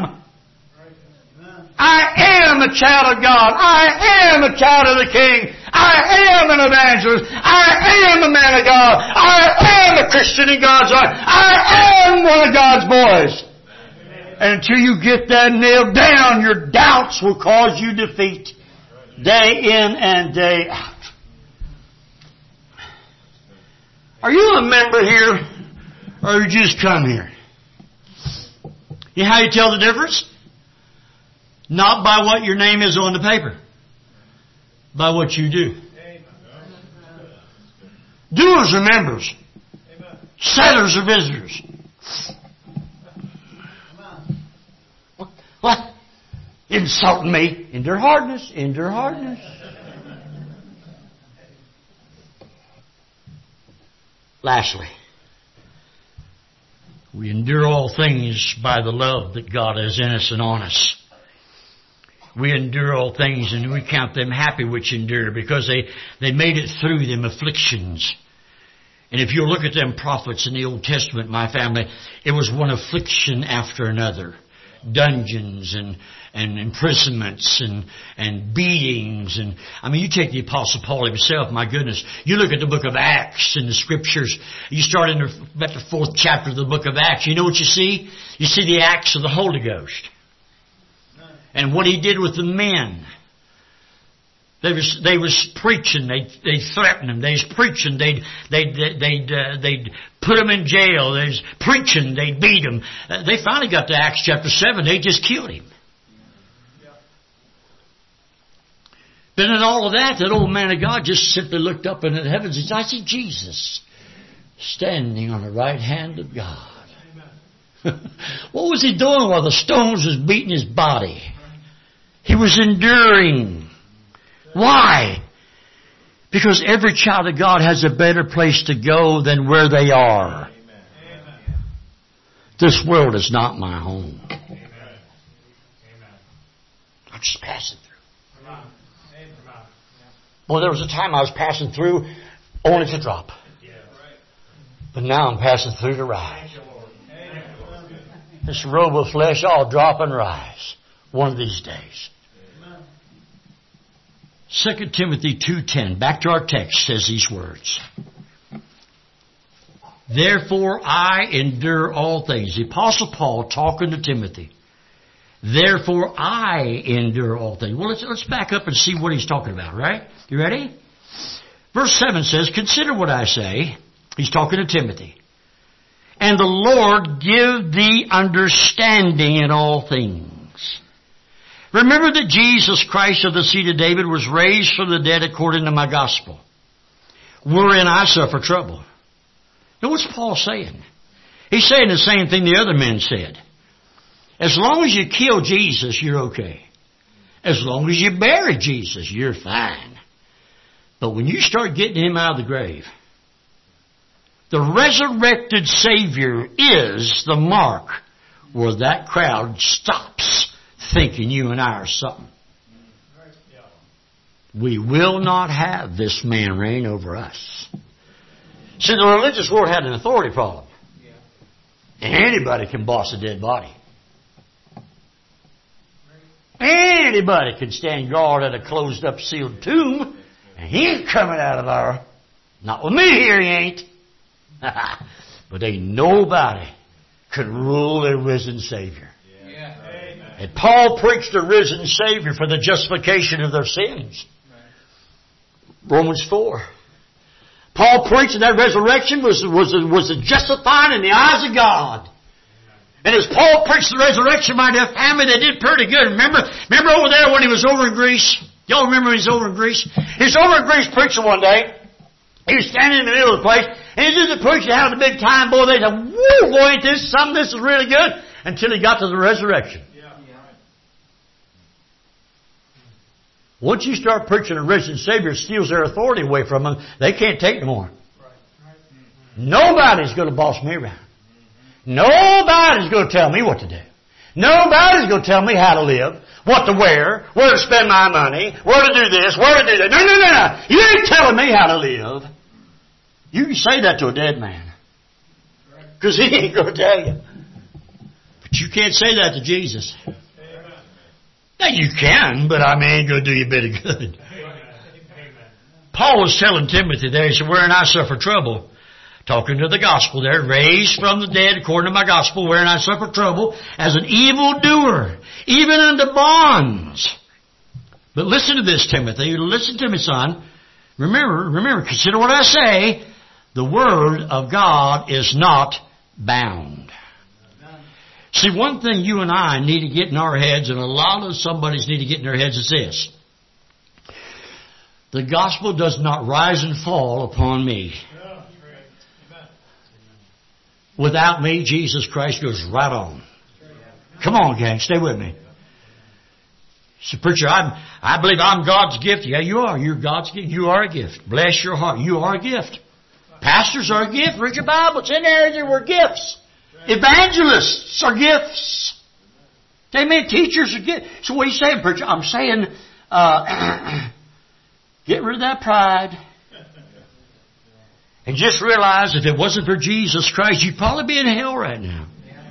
I am a child of God. I am a child of the King. I am an evangelist. I am a man of God. I am a Christian in God's heart. I am one of God's boys. And until you get that nailed down, your doubts will cause you defeat day in and day out. Are you a member here, or you just come here? You know how you tell the difference? Not by what your name is on the paper. By what you do. Doers are members. Setters are visitors. What? Insulting me. Endure hardness. Endure hardness. Lastly, we endure all things by the love that God has in us and on us. We endure all things and we count them happy which endure because they, they made it through them afflictions. And if you look at them prophets in the Old Testament, my family, it was one affliction after another. Dungeons and, and imprisonments and, and beatings. And I mean, you take the Apostle Paul himself, my goodness. You look at the book of Acts in the Scriptures. You start in the, about the fourth chapter of the book of Acts. You know what you see? You see the acts of the Holy Ghost. And what He did with the men. They was, they was preaching. They, they threatened them. They was preaching. They'd, they'd, they'd, uh, they'd put them in jail. They was preaching. They'd beat them. Uh, they finally got to Acts chapter seven. They just killed him. But in all of that, that old man of God just simply looked up into the heavens and said, I see Jesus standing on the right hand of God. What was he doing while the stones was beating his body? He was enduring. Why? Because every child of God has a better place to go than where they are. Amen. This world is not my home. Amen. I'm just passing through. Well, there was a time I was passing through only to drop. But now I'm passing through to rise. This robe of flesh, I'll drop and rise one of these days. Second Timothy two ten, back to our text, says these words. Therefore I endure all things. The Apostle Paul talking to Timothy. Therefore I endure all things. Well, let's, let's back up and see what he's talking about, right? You ready? Verse seven says, consider what I say. He's talking to Timothy. And the Lord give thee understanding in all things. Remember that Jesus Christ of the seed of David was raised from the dead according to my gospel, wherein I suffer trouble. Now what's Paul saying? He's saying the same thing the other men said. As long as you kill Jesus, you're okay. As long as you bury Jesus, you're fine. But when you start getting him out of the grave, the resurrected Savior is the mark where that crowd stops thinking you and I are something. We will not have this man reign over us. See, the religious world had an authority problem. And anybody can boss a dead body. Anybody can stand guard at a closed up sealed tomb. And he ain't coming out of there. Not with me here, he ain't. But ain't nobody could rule a risen Savior. Yeah. And Paul preached a risen Savior for the justification of their sins. Right. Romans four. Paul preached that that resurrection was, was, was a justifying in the eyes of God. And as Paul preached the resurrection, my dear family, they did pretty good. Remember, remember over there when he was over in Greece? Y'all remember when he was over in Greece? He was over in Greece preaching one day. He was standing in the middle of the place, and he just preaching having a big time. Boy, they said, woo, boy, ain't this something? This is really good. Until he got to the resurrection. Yeah. Once you start preaching a risen Savior, it steals their authority away from them. They can't take no more. Nobody's going to boss me around. Nobody's going to tell me what to do. Nobody's going to tell me how to live, what to wear, where to spend my money, where to do this, where to do that. No, no, no, no. You ain't telling me how to live. You can say that to a dead man. Because he ain't going to tell you. But you can't say that to Jesus. Now you can, but I mean, it ain't going to do you a bit of good. Paul was telling Timothy there, he said, wherein I suffer trouble. Talking to the gospel there, raised from the dead according to my gospel, wherein I suffer trouble as an evildoer, even unto bonds. But listen to this, Timothy. Listen to me, son. Remember, remember, consider what I say. The word of God is not bound. See, one thing you and I need to get in our heads, and a lot of somebody's need to get in their heads, is this. The gospel does not rise and fall upon me. Without me, Jesus Christ goes right on. Come on, gang, stay with me. So, preacher, I'm, I believe I'm God's gift. Yeah, you are. You're God's gift. You are a gift. Bless your heart. You are a gift. Pastors are a gift. Read your Bible. It's in there. There were gifts. Evangelists are gifts. Amen. Teachers are gifts. So what are you saying, preacher? I'm saying, uh, get rid of that pride. And just realize if it wasn't for Jesus Christ, you'd probably be in hell right now.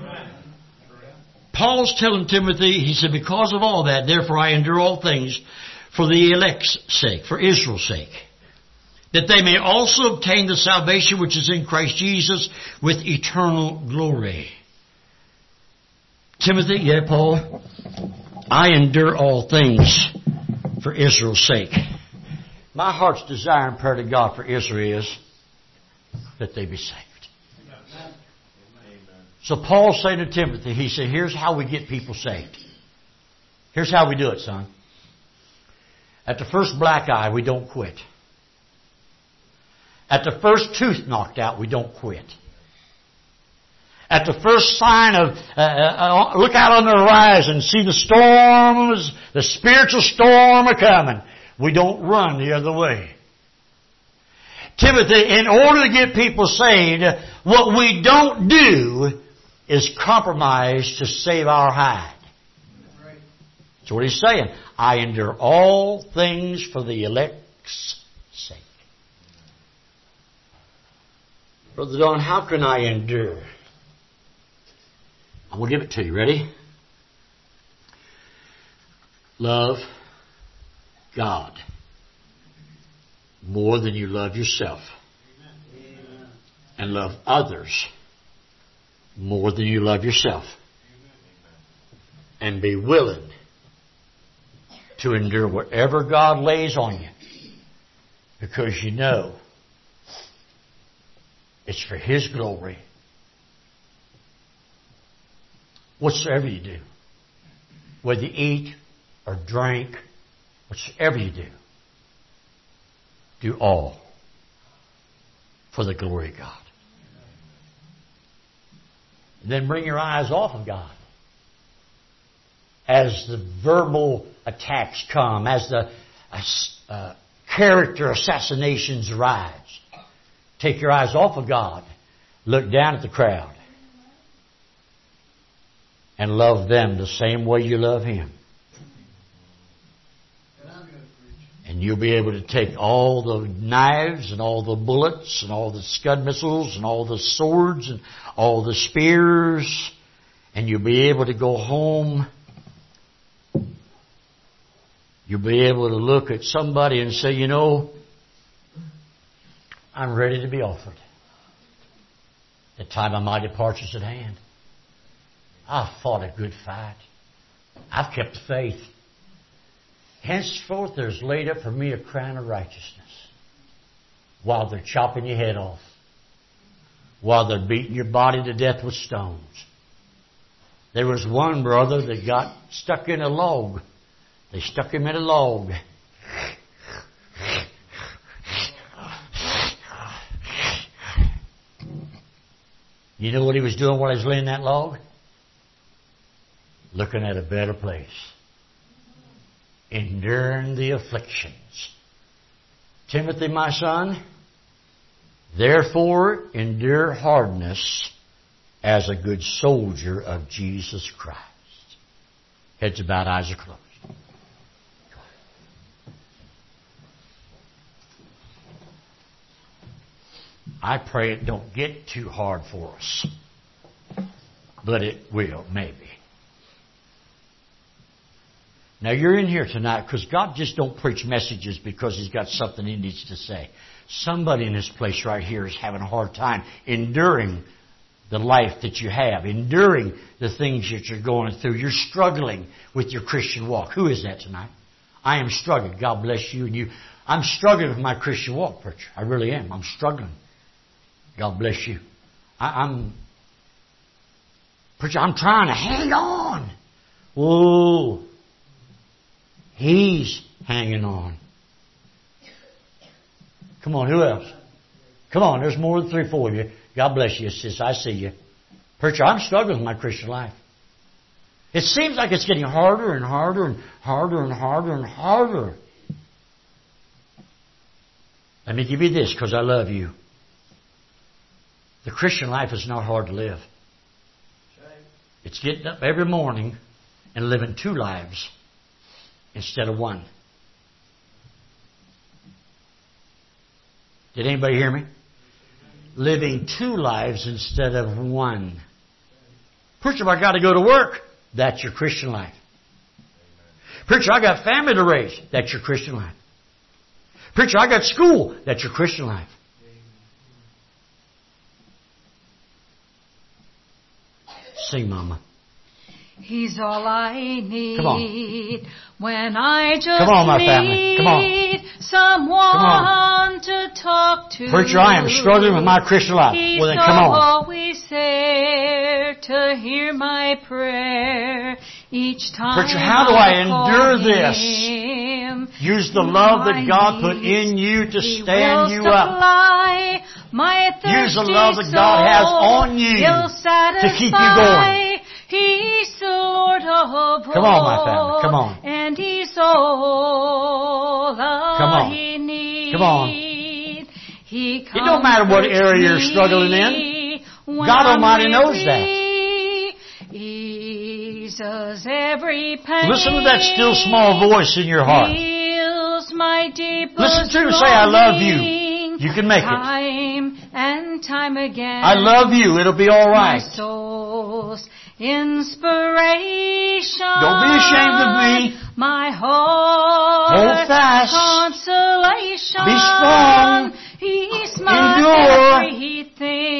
Paul's telling Timothy, he said, because of all that, therefore I endure all things for the elect's sake, for Israel's sake, that they may also obtain the salvation which is in Christ Jesus with eternal glory. Timothy, yeah, Paul, I endure all things for Israel's sake. My heart's desire and prayer to God for Israel is that they be saved. Amen. So Paul's saying to Timothy, he said, here's how we get people saved. Here's how we do it, son. At the first black eye, we don't quit. At the first tooth knocked out, we don't quit. At the first sign of, uh, uh, look out on the horizon, see the storms, the spiritual storm are coming. We don't run the other way. Timothy, in order to get people saved, what we don't do is compromise to save our hide. That's what he's saying. I endure all things for the elect's sake. Brother Don, how can I endure? I'm going to give it to you. Ready? Love God more than you love yourself. Amen. and love others more than you love yourself. And be willing to endure whatever God lays on you. Because you know it's for His glory. Whatsoever you do, whether you eat or drink, whatsoever you do, do all for the glory of God. And then bring your eyes off of God. As the verbal attacks come, as the uh, character assassinations rise, take your eyes off of God. Look down at the crowd. And love them the same way you love Him. And you'll be able to take all the knives and all the bullets and all the Scud missiles and all the swords and all the spears, and you'll be able to go home. You'll be able to look at somebody and say, you know, I'm ready to be offered. The time of my departure is at hand. I've fought a good fight. I've kept the faith. Henceforth there's laid up for me a crown of righteousness. While they're chopping your head off. While they're beating your body to death with stones. There was one brother that got stuck in a log. They stuck him in a log. You know what he was doing while he was laying in that log? Looking at a better place. Enduring the afflictions. Timothy, my son, therefore endure hardness as a good soldier of Jesus Christ. Heads bowed, eyes are closed. I pray it don't get too hard for us. But it will, maybe. Now you're in here tonight because God just don't preach messages because He's got something He needs to say. Somebody in this place right here is having a hard time enduring the life that you have, enduring the things that you're going through. You're struggling with your Christian walk. Who is that tonight? I am struggling. God bless you and you. I'm struggling with my Christian walk, preacher. I really am. I'm struggling. God bless you. I, I'm, preacher, I'm trying to hang on. Whoa. He's hanging on. Come on, who else? Come on, there's more than three, four of you. God bless you, sis. I see you. Preacher, I'm struggling with my Christian life. It seems like it's getting harder and harder and harder and harder and harder. Let me give you this because I love you. The Christian life is not hard to live. It's getting up every morning and living two lives instead of one. Did anybody hear me? Living two lives instead of one. Preacher, I got to go to work. That's your Christian life. Preacher, I got family to raise. That's your Christian life. Preacher, I got school. That's your Christian life. Sing, Mama. He's all I need. Come on. When I just Come on, my family. Come on. need someone Come on. to talk to. Preacher, I am struggling with my Christian life. He's Well, then come on. always there to hear my prayer each time. Preacher, how do I endure call this? him. Use the love that God put in you to He stand will you up. supply my Use the thirsty love that God has soul. on you He'll to keep you going. He's the Lord of all. Come on, my family. Come on. And He's all Come on. I need. Come on. He It don't matter what area you're struggling in. God Almighty knows that. Eases every pain. Listen to that still small voice in your heart. Heals my deepest Listen to it say, I love you. longing. You can make it. Time and time again. I love you. It'll be all right. My soul's inspiration. Don't be ashamed of me. My heart. Hold fast. Consolation. Be strong. He's my Endure. everything.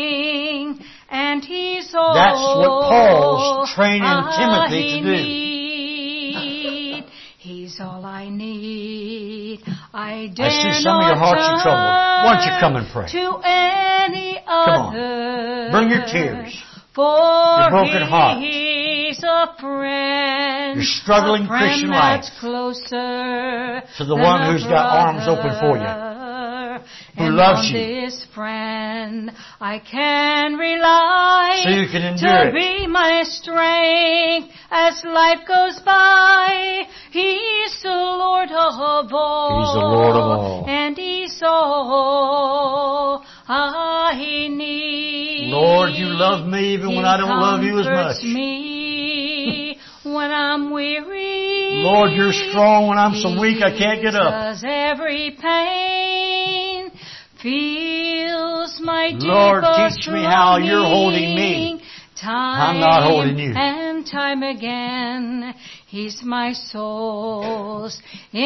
That's what Paul's training I Timothy to do. need. He's all I need. I dare I see some of your hearts are troubled. Why don't you come and pray? To any on. other. Bring your tears. For Your broken heart. He's a friend. Your struggling a friend Christian that's life. Closer To the than one a who's got arms brother. open for you. Who And loves on you. this friend I can rely. So you can endure to it. be my strength as life goes by. He's the Lord of all. He's the Lord of all. And He's all I need. Lord, you love me even He when I don't love you as comforts much. me when I'm weary. Lord, you're strong when I'm so weak I can't get up. Because every pain feels my deepest Lord, teach me how you're holding me. Time I'm not holding you. and time again, He's my soul's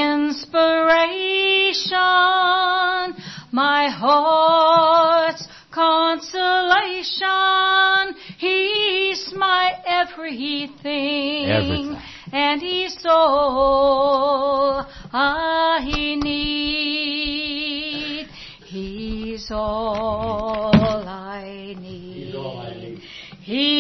inspiration, my heart's consolation. He's my everything. Everything. And He's all I need. He's all I need. He's all I need. He